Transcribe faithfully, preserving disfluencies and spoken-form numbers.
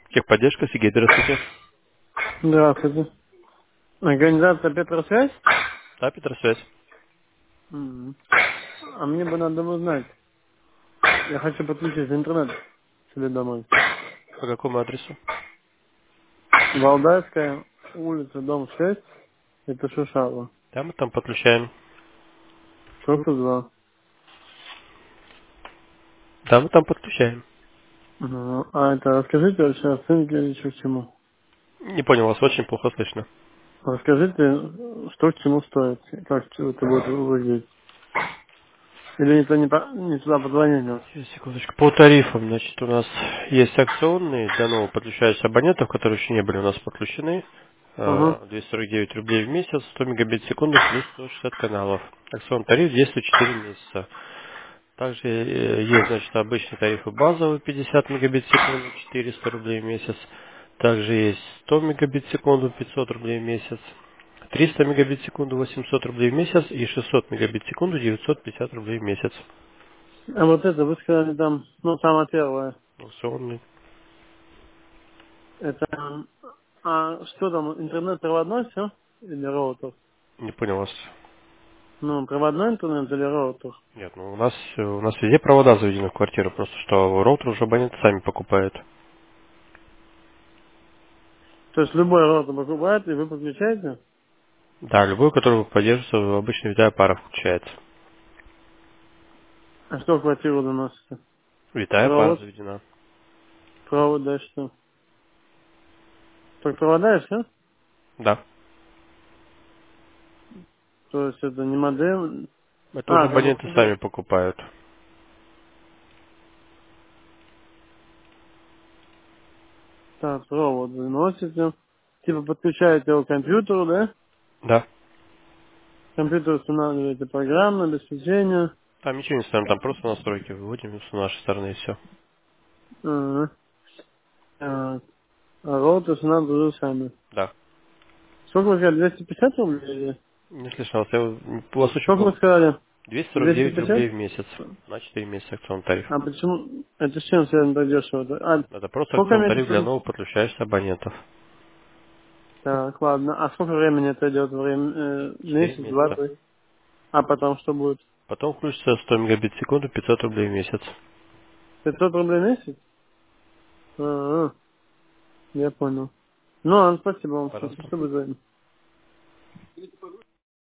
Техподдержка, Сергей, здравствуйте. Здравствуйте. Организация Петросвязь? Да, Петросвязь. М. А мне бы надо узнать. Я хочу подключить интернет себе домой. По какому адресу? Валдайская улица, дом шесть. Это Шушава. Да, мы там подключаем. Корпус два. Да, мы там подключаем. Мгм. А это расскажите вообще оценки еще к чему. Не понял, вас очень плохо слышно. Расскажите, что к чему стоит, как это будет выглядеть. Или это не, по- не туда позвонили? Сейчас, секундочку. По тарифам, значит, у нас есть акционные для новых подключающихся абонентов, которые еще не были у нас подключены. Ага. Э, двести сорок девять рублей в месяц, сто мегабит в секунду плюс сто шестьдесят каналов. Акционный тариф действует четыре месяца. Также э, есть, значит, обычные тарифы базовые пятьдесят мегабит в секунду, четыреста рублей в месяц. Также есть сто мегабит в секунду, пятьсот рублей в месяц. триста мегабит в секунду, восемьсот рублей в месяц. И шестьсот мегабит в секунду, девятьсот пятьдесят рублей в месяц. А вот это вы сказали там, ну, самое первое. Акционный. Это, а что там, интернет проводной, все? Или роутер? Не понял вас. Ну, проводной интернет или роутер? Нет, ну у нас, э, у нас везде провода заведены в квартиру, просто что роутер уже абоненты сами покупают. То есть любой роутер покупает, и вы подключаете? Да, любой, который поддерживается, обычно витая пара включается. А что в квартиру доносится? Витая пара Провод, заведена. провод, да что? Только провода и все? Да. То есть это не модем. Это уже А, как бы, абоненты компьютер. сами покупают. Так, провод выносите. Типа подключаете его к компьютеру, да? Да. Компьютер устанавливаете программно, обеспечение. Там ничего не ставим, там просто настройки выводим с нашей стороны и все. Ага. Так. А роутер устанавливаете сами. Да. Сколько вы сказали, двести пятьдесят рублей? Или? Не слышал, я, у вас очень Сколько вы плохо. сказали? двести сорок двести девять пятьдесят? рублей в месяц. На четыре месяца акционный тариф. А почему? Это с чем связано так дешево? А Это просто сколько акционный тариф для месяцев? новых подключающихся абонентов. Так, ладно. А сколько времени это идет? Время, э, четыре месяц, два, месяца. три? А потом что будет? Потом включится сто мегабит в секунду, пятьсот рублей в месяц. пятьсот рублей в месяц? А, я понял. Ну, ладно, спасибо вам. Пожалуйста. Что вы за